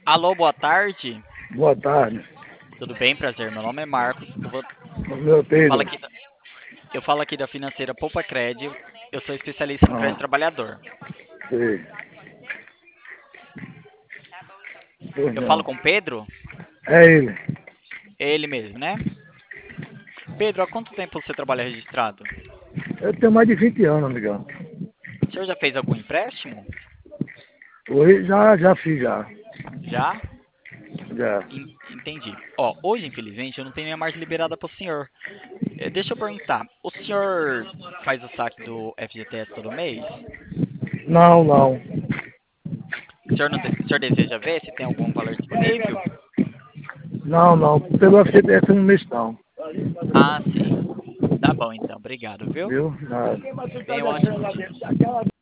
Alô, boa tarde. Boa tarde. Tudo bem? Prazer. Meu nome é Marcos. Meu Eu falo Pedro. aqui, eu falo aqui da financeira Poupa Cred. Eu sou especialista no crédito Ah, trabalhador. sei. Pois Eu falo não. com o Pedro? É ele. É ele mesmo, né? Pedro, há quanto tempo você trabalha registrado? Eu tenho mais de 20 anos, amigão. O senhor já fez algum empréstimo? Hoje já fiz já. Já? Já. Entendi. Ó, hoje, infelizmente, eu não tenho minha margem liberada para o senhor. Deixa eu perguntar. O senhor faz o saque do FGTS todo mês? Não, não. O senhor deseja ver se tem algum valor disponível? Não, não. Pelo FGTS no mês não. Ah, sim. Tá bom, então. Obrigado, viu? Viu? Nada. Tenha um ótimo dia.